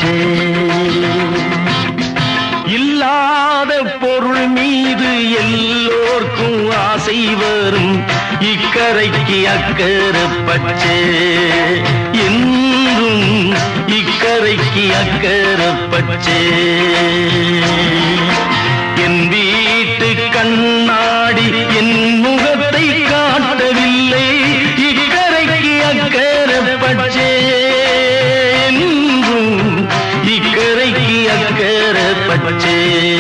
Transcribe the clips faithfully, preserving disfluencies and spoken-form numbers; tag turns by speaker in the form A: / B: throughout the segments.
A: பச்சை. இல்லாத பொருள் மீது எல்லோர்க்கும் ஆசை வரும், இக்கரைக்கு அக்கறை பச்சை. என்றும் இக்கரைக்கு அக்கறை பச்சை. என் வீட்டு கண்ணாடி என் முகத்தை காட்டவில்லை, இக்கரைக்கு அக்கறை பச்சை. என்றும் இக்கரைக்கு அக்கறை பச்சை.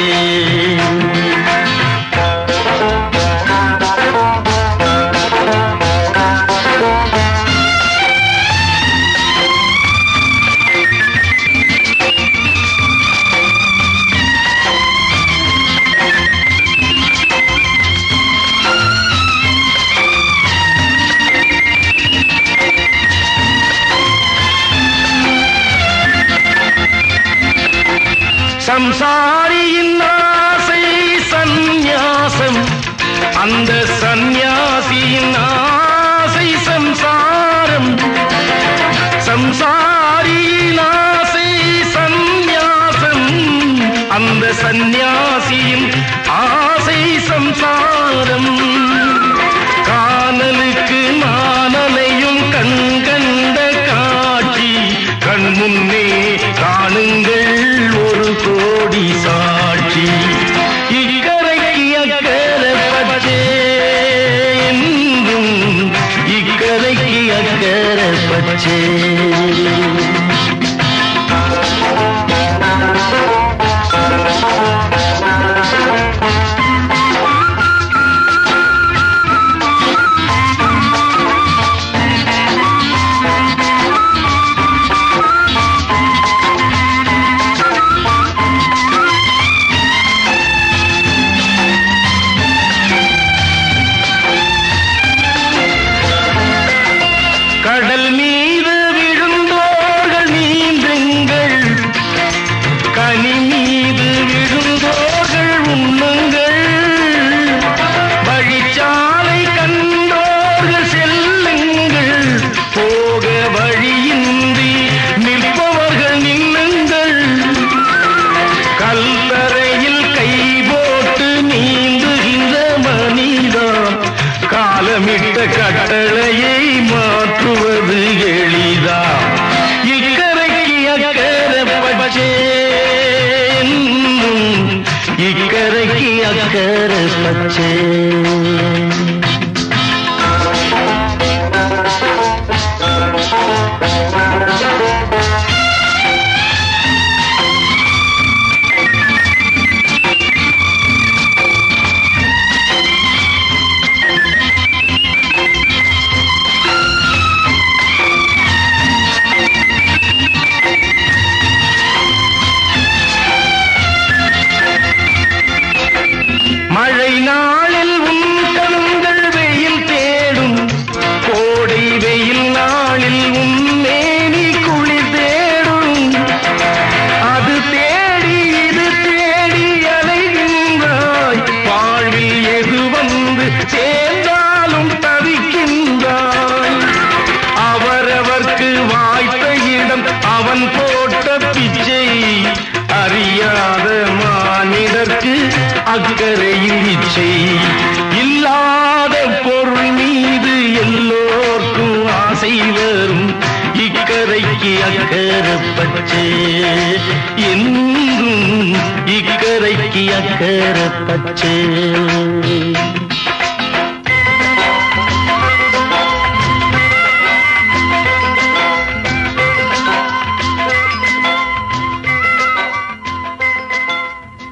A: சம்சாரியின் ஆசை சந்நியாசம், அந்த சந்நியாசியின் ஆசை சம்சாரம். சம்சாரியின் ஆசை சந்நியாசம், அந்த சந்நியாசியின் ஆசை சம்சாரம். காணலுக்கு மானலையும் கண் கண்ட காட்சி, கண் முன்னே காணுங்கள் ஒரு கோடி சாட்சி. இக்கரைக்கு அக்கறை பச்சை. என்றும் இக்கரைக்கு அக்கறை பச்சை. கடல் மீது விழுந்தோர்கள் நீந்துங்கள், கனி மீது விழுந்தோர்கள் உண்ணுங்கள். வழிச்சாலை கண்டோர்கள் செல்லுங்கள், போக வழியின்றி நிற்பவர்கள் நின்னுங்கள். கல்லறையில் கை போட்டு நீந்துகின்ற மனிதன், காலமிட்ட கட்டளையை மாற்றுவது எளிதா. இக்கரைக்கு அக்கறை பச்சை. இக்கரைக்கு அக்கறை பச்சை. மழை நாளில் உன் கண்கள் வெயில் தேடும், கோடை வெயில் நாளில் உன் மேனி குளிர் தேடும். அது தேடி இது தேடி அலைகின்றாய், வாழ்வில் எது வந்து சேர்ந்தாலும் தவிக்கின்றாய். அவரவர்க்கு வாய்த்த இடம் அவன் போட்ட பிச்சை, அறியாத மானிடர்க்கு அக்கறையில் இச்சை. இல்லாத பொருள் மீது எல்லோர்க்கும் ஆசை வரும், இக்கரைக்கு அக்கறை பச்சை. என்றும் இக்கரைக்கு அக்கறை பச்சை.